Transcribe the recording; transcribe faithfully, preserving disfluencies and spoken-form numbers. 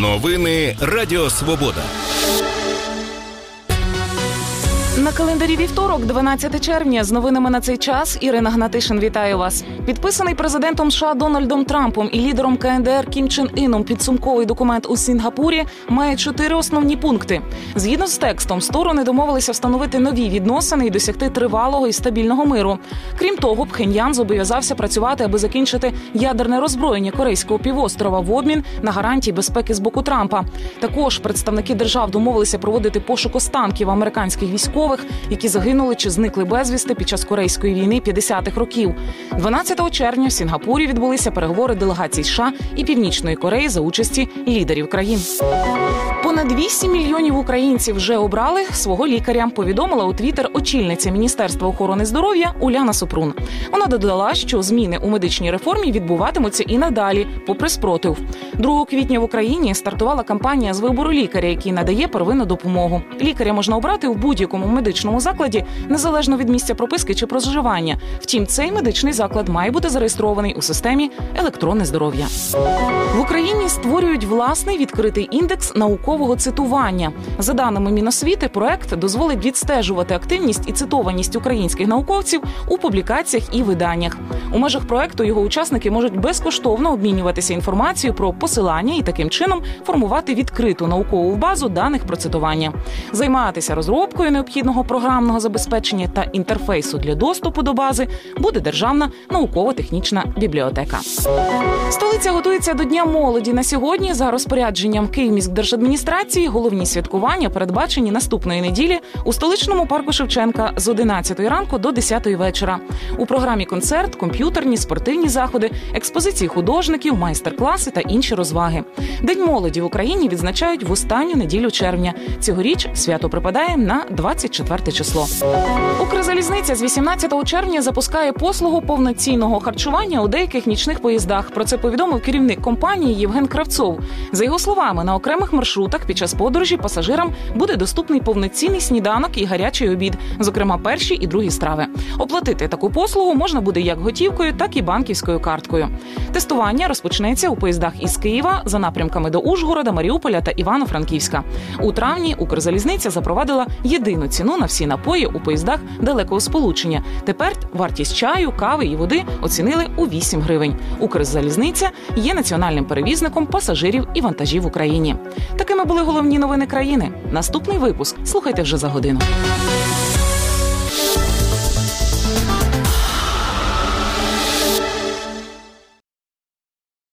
Новини Радіо Свобода. На календарі вівторок, дванадцяте червня. З новинами на цей час Ірина Гнатишин вітає вас. Підписаний президентом США Дональдом Трампом і лідером ка ен де ер Кім Чен Іном підсумковий документ у Сінгапурі має чотири основні пункти. Згідно з текстом, сторони домовилися встановити нові відносини і досягти тривалого і стабільного миру. Крім того, Пхеньян зобов'язався працювати, аби закінчити ядерне роззброєння Корейського півострова в обмін на гарантії безпеки з боку Трампа. Також представники держав домовилися проводити пошук останків американських військових, які загинули чи зникли безвісти під час Корейської війни п'ятдесятих років. дванадцятого червня в Сінгапурі відбулися переговори делегацій США і Північної Кореї за участі лідерів країн. Понад вісім мільйонів українців вже обрали свого лікаря, повідомила у Твіттер очільниця Міністерства охорони здоров'я Уляна Супрун. Вона додала, що зміни у медичній реформі відбуватимуться і надалі, попри спротив. другого квітня в Україні стартувала кампанія з вибору лікаря, який надає первинну допомогу. Лікаря можна обрати в будь-якому медичному закладі, незалежно від місця прописки чи проживання. Втім, цей медичний заклад має бути зареєстрований у системі «Електронне здоров'я». В Україні створюють власний відкритий індекс наукового цитування. За даними Міносвіти, проект дозволить відстежувати активність і цитованість українських науковців у публікаціях і виданнях. У межах проекту його учасники можуть безкоштовно обмінюватися інформацією про посилання і таким чином формувати відкриту наукову базу даних про цитування. Займатися розробкою необхідного програмного забезпечення та інтерфейсу для доступу до бази буде Державна науково-технічна бібліотека. Столиця готується до Дня молоді. На сьогодні, за розпорядженням Київміськдержадміністрації, головні святкування передбачені наступної неділі у столичному парку Шевченка з одинадцятої ранку до десятої вечора. У програмі концерт, комп'ютерні, спортивні заходи, експозиції художників, майстер-класи та інші розваги. День молоді в Україні відзначають в останню неділю червня. Цьогоріч свято припадає на двадцять четверте число. Укрзалізниця з вісімнадцятого червня запускає послугу повноцінного харчування у деяких нічних поїздах. Про це повідомив керівник компанії Євген Кравцов. За його словами, на окремих маршрутах під час подорожі пасажирам буде доступний повноцінний сніданок і гарячий обід, зокрема перші і другі страви. Оплатити таку послугу можна буде як готівкою, так і банківською карткою. Тестування розпочнеться у поїздах із Києва за напрямками до Ужгорода, Маріуполя та Івано-Франківська. У травні Укрзалізниця запровадила єдину ціну на всі напої у поїздах далекого сполучення. Тепер вартість чаю, кави і води оцінили у вісім гривень. Укрзалізниця є національним перевізником пасажирів і вантажів в Україні. Такими були головні новини країни. Наступний випуск слухайте вже за годину.